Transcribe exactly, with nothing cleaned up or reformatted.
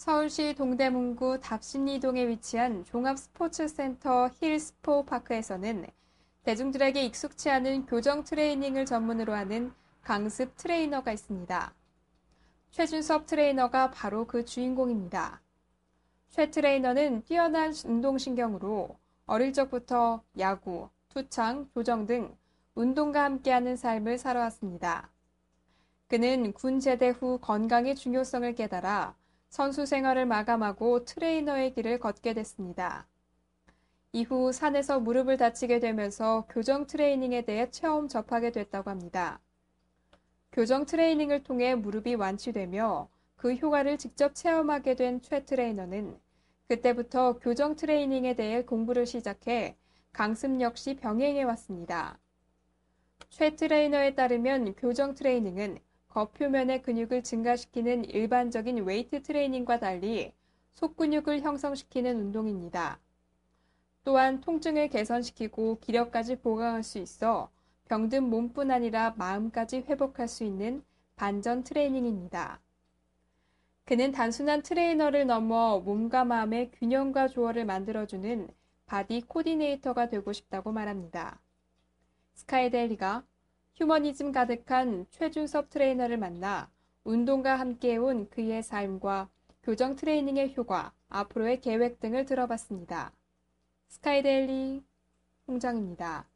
서울시 동대문구 답심리동에 위치한 종합스포츠센터 힐스포파크에서는 대중들에게 익숙치 않은 교정 트레이닝을 전문으로 하는 강습 트레이너가 있습니다. 최준섭 트레이너가 바로 그 주인공입니다. 최 트레이너는 뛰어난 운동신경으로 어릴 적부터 야구, 투창, 조정 등 운동과 함께하는 삶을 살아왔습니다. 그는 군 제대 후 건강의 중요성을 깨달아 선수 생활을 마감하고 트레이너의 길을 걷게 됐습니다. 이후 산에서 무릎을 다치게 되면서 교정 트레이닝에 대해 처음 접하게 됐다고 합니다. 교정 트레이닝을 통해 무릎이 완치되며 그 효과를 직접 체험하게 된 최 트레이너는 그때부터 교정 트레이닝에 대해 공부를 시작해 강습 역시 병행해 왔습니다. 최 트레이너에 따르면 교정 트레이닝은 겉표면의 근육을 증가시키는 일반적인 웨이트 트레이닝과 달리 속근육을 형성시키는 운동입니다. 또한 통증을 개선시키고 기력까지 보강할 수 있어 병든 몸뿐 아니라 마음까지 회복할 수 있는 반전 트레이닝입니다. 그는 단순한 트레이너를 넘어 몸과 마음의 균형과 조화를 만들어주는 바디 코디네이터가 되고 싶다고 말합니다. 스카이데일리가 휴머니즘 가득한 최준섭 트레이너를 만나 운동과 함께해온 그의 삶과 교정 트레이닝의 효과, 앞으로의 계획 등을 들어봤습니다. 스카이데일리 홍정입니다.